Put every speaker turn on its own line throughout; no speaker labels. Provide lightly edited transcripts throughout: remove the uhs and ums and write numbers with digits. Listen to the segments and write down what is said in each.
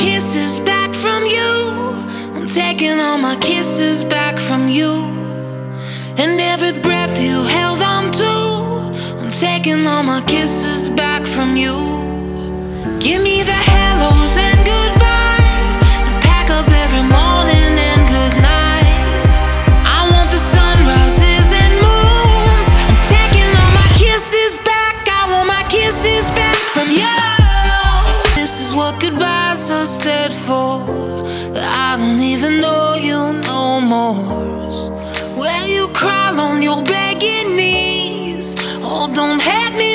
kisses back from you. I'm taking all my kisses back from you. And every breath you held on to, I'm taking all my kisses back from you. Give me the hellos and goodbyes, and pack up every morning and good night. I want the sunrises and moons. I'm taking all my kisses back. I want my kisses back from you. This is what goodbyes are said for, that I don't even know you no more. Where you crawl on your begging knees. Oh, don't hate me,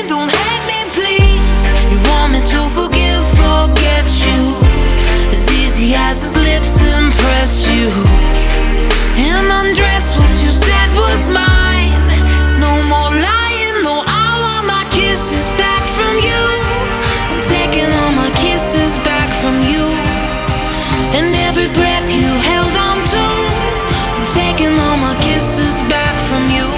please. You want me to forgive, forget you, as easy as his lips impressed you, and undress what you said was mine. No more lying, no, I want my kisses back from you. I'm taking all my kisses back from you. And every breath you held on to, I'm taking all my kisses back from you.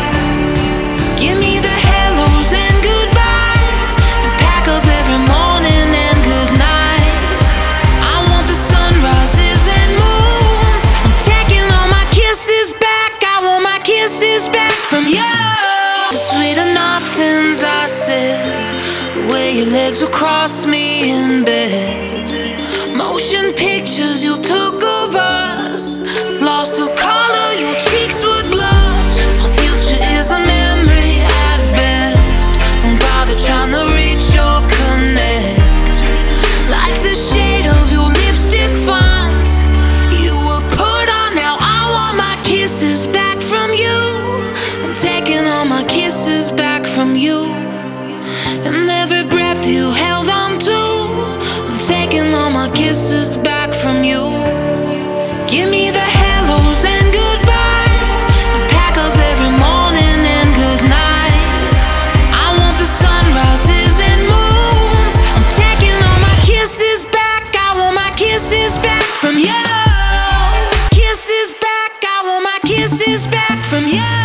Give me the hellos and goodbyes, and pack up every morning and good night. I want the sunrises and moons. I'm taking all my kisses back. I want my kisses back from you. The sweeter nothings I said, the way your legs would cross me in bed, motion pictures you took of us, lost the color, your cheeks would blush. Our future is a memory at best. Don't bother trying to reach or connect. Like the shade of your lipstick font you were put on. Now I want my kisses back from you. I'm taking all my kisses back from you. And every breath you held on to, I'm taking all my kisses back from you. Give me the hellos and goodbyes, and pack up every morning and good night. I want the sunrises and moons. I'm taking all my kisses back. I want my kisses back from you. Kisses back. I want my kisses back from you.